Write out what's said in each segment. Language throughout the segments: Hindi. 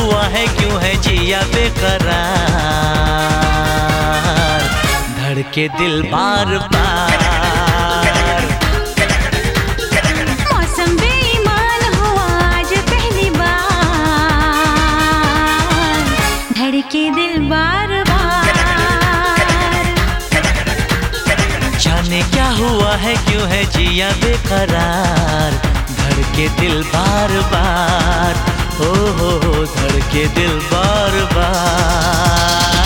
हुआ है, क्यों है जिया बेकरार, धड़के दिल बार बार। मौसम बेईमान हुआ आज पहली बार, धड़के दिल बार बार। जाने क्या हुआ है, क्यों है जिया बेकरार, धड़के दिल बार बार। हो धड़के दिल बार बार।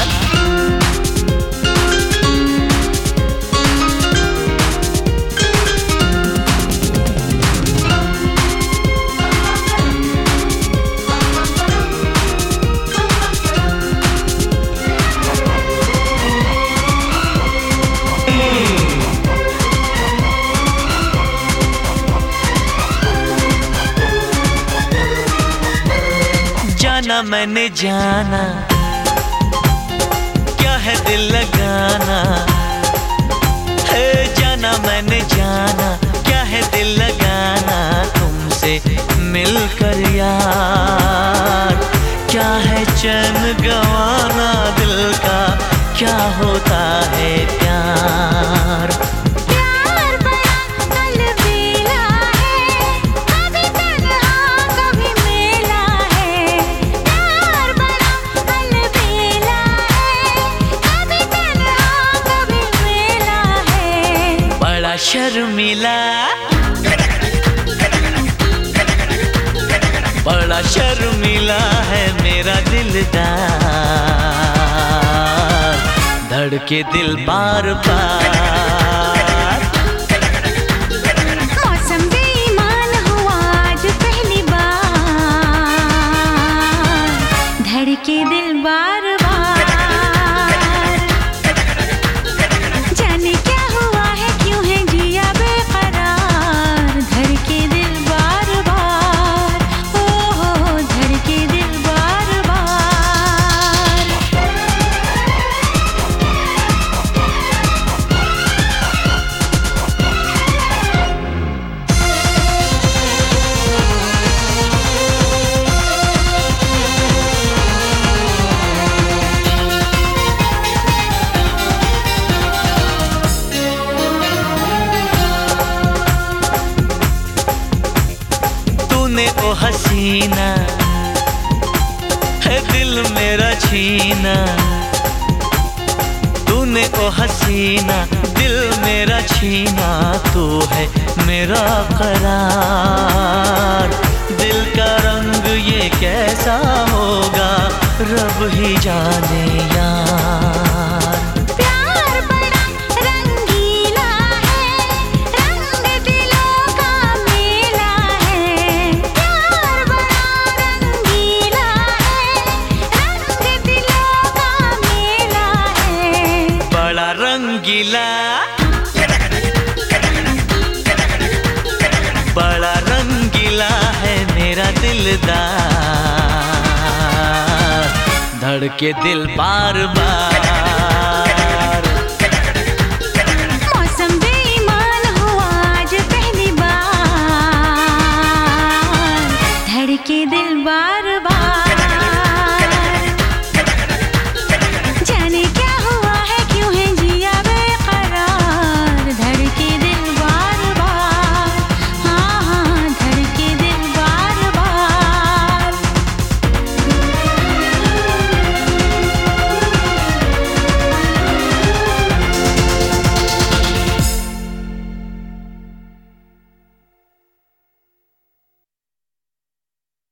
जाना मैंने जाना, क्या है दिल लगाना, है जाना मैंने जाना, क्या है दिल लगाना, तुमसे मिलकर यार। क्या है चैन गंवाना दिल का, क्या होता है प्यार। शर्मिला, बड़ा शर्मिला है मेरा दिलदार, धड़के दिल बार बार। मौसम बेईमान हुआ आज पहली बार, धड़के दिल बार बार। जाने क्या हुआ है, क्यों है जिया बेकरार, धड़के दिल बार बार। हो धड़के दिल बार बार। तूने ओ हसीना है दिल मेरा छीना, तूने ओ हसीना दिल मेरा छीना, तू है मेरा करार। दिल का रंग ये कैसा होगा, रब ही जाने यार। रंगीला, बड़ा रंगीला है मेरा दिलदार, धड़के दिल बार बार। मौसम बेईमान हुआ आज पहली बार, धड़के दिल बार बार।